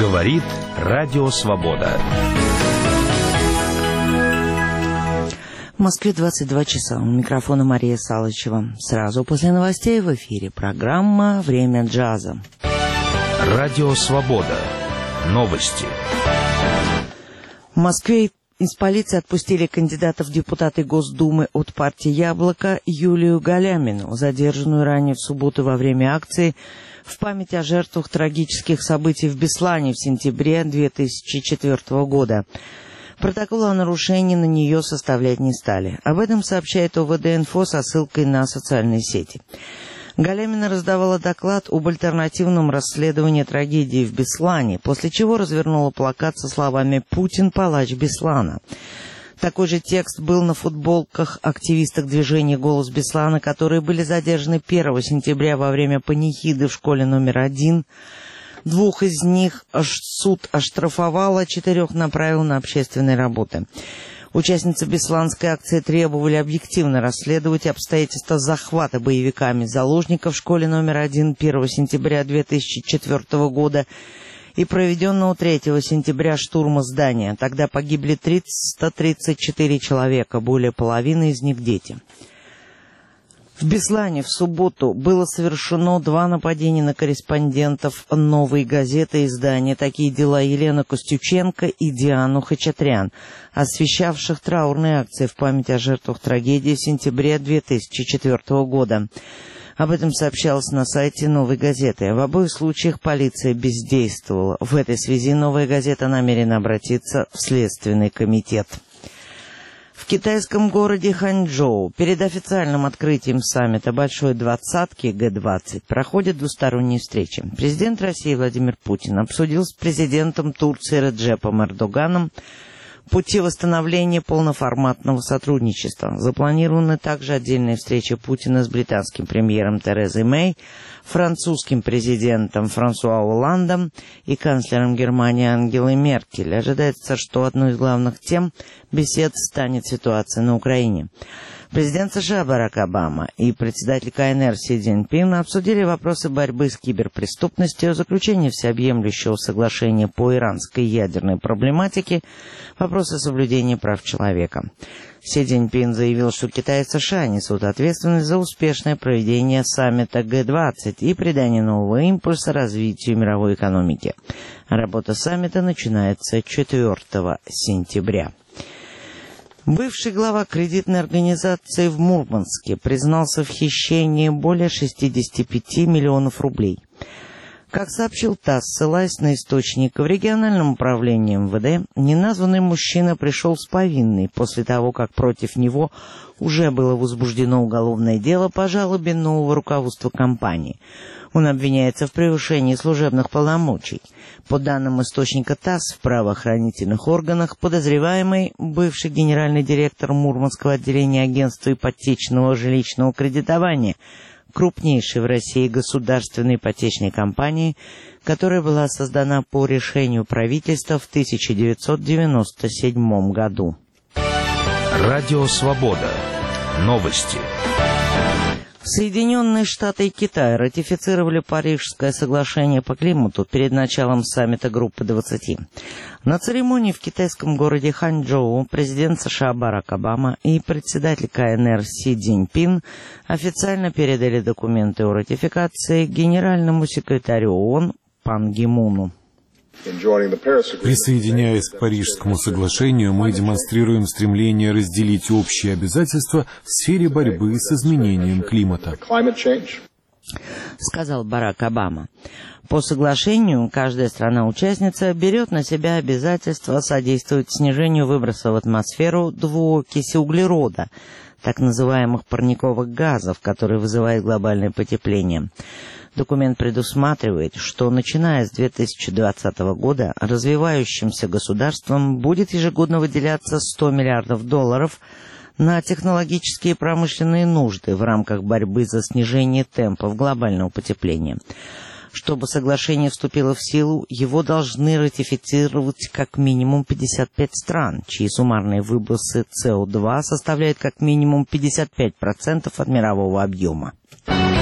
Говорит Радио Свобода. В Москве 22 часа. У микрофона Мария Салычева. Сразу после новостей в эфире программа «Время джаза». Радио Свобода. Новости. В Москве из полиции отпустили кандидата в депутаты Госдумы от партии «Яблоко» Юлию Галямину, задержанную ранее в субботу во время акции в память о жертвах трагических событий в Беслане в сентябре 2004 года. Протокол о нарушении на нее составлять не стали. Об этом сообщает ОВД-инфо со ссылкой на социальные сети. Галямина раздавала доклад об альтернативном расследовании трагедии в Беслане, после чего развернула плакат со словами «Путин – палач Беслана». Такой же текст был на футболках активисток движения «Голос Беслана», которые были задержаны 1 сентября во время панихиды в школе номер 1. 2 из них суд оштрафовал, 4 направил на общественные работы. Участницы бесланской акции требовали объективно расследовать обстоятельства захвата боевиками заложников в школе номер 1 1 сентября 2004 года и проведенного 3 сентября штурма здания. Тогда погибли 134 человека, более половины из них дети. В Беслане в субботу было совершено 2 нападения на корреспондентов «Новой газеты» издания «Такие дела» Елену Костюченко и Диану Хачатрян, освещавших траурные акции в память о жертвах трагедии в сентябре 2004 года. Об этом сообщалось на сайте «Новой газеты». В обоих случаях полиция бездействовала. В этой связи «Новая газета» намерена обратиться в Следственный комитет. В китайском городе Ханчжоу перед официальным открытием саммита Большой Двадцатки Г-20 проходят двусторонние встречи. Президент России Владимир Путин обсудил с президентом Турции Реджепом Эрдоганом пути восстановления полноформатного сотрудничества. Запланированы также отдельные встречи Путина с британским премьером Терезой Мэй, французским президентом Франсуа Олландом и канцлером Германии Ангелой Меркель. Ожидается, что одной из главных тем бесед станет ситуация на Украине. Президент США Барак Обама и председатель КНР Си Цзиньпин обсудили вопросы борьбы с киберпреступностью, заключение всеобъемлющего соглашения по иранской ядерной проблематике, вопросы соблюдения прав человека. Си Цзиньпин заявил, что Китай и США несут ответственность за успешное проведение саммита Г-20 и придание нового импульса развитию мировой экономики. Работа саммита начинается 4 сентября. Бывший глава кредитной организации в Мурманске признался в хищении более 65 миллионов рублей. Как сообщил ТАСС, ссылаясь на источник, в региональном управлении МВД неназванный мужчина пришел с повинной после того, как против него уже было возбуждено уголовное дело по жалобе нового руководства компании. Он обвиняется в превышении служебных полномочий. По данным источника ТАСС, в правоохранительных органах подозреваемый, бывший генеральный директор Мурманского отделения агентства ипотечного жилищного кредитования, крупнейшей в России государственной ипотечной компании, которая была создана по решению правительства в 1997 году. Радио Свобода. Новости. Соединенные Штаты и Китай ратифицировали Парижское соглашение по климату перед началом саммита Группы 20. На церемонии в китайском городе Ханчжоу президент США Барак Обама и председатель КНР Си Цзиньпин официально передали документы о ратификации генеральному секретарю ООН Пан Ги Муну. Присоединяясь к Парижскому соглашению, мы демонстрируем стремление разделить общие обязательства в сфере борьбы с изменением климата, сказал Барак Обама. По соглашению, каждая страна-участница берет на себя обязательство содействовать снижению выбросов в атмосферу двуокиси углерода, так называемых парниковых газов, которые вызывают глобальное потепление. Документ предусматривает, что начиная с 2020 года развивающимся государствам будет ежегодно выделяться $100 миллиардов на технологические и промышленные нужды в рамках борьбы за снижение темпов глобального потепления. Чтобы соглашение вступило в силу, его должны ратифицировать как минимум 55 стран, чьи суммарные выбросы СО2 составляют как минимум 55% от мирового объема.